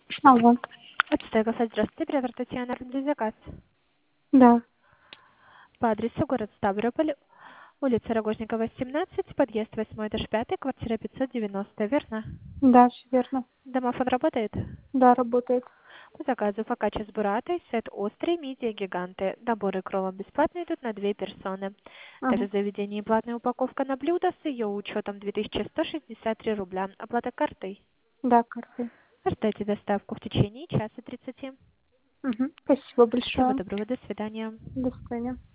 Алло. Отстойка, здравствуйте, оператор Татьяна, для заказ. Да, По адресу город Ставрополь, улица Рогожникова, 17, подъезд 8 этаж 5, квартира 590, верно? да, все верно. Домофон работает? Да, работает. По заказу фокачча с буратой, сет острый, мидия, гиганты. Наборы кроллом бесплатные идут на 2 персоны. Ага. Также в заведении платная упаковка на блюдо с ее учетом 2163 рубля. Оплата картой. Да, карты. Ожидайте доставку в течение часа 30. Угу. Спасибо Всего большое. доброго, до свидания. До свидания.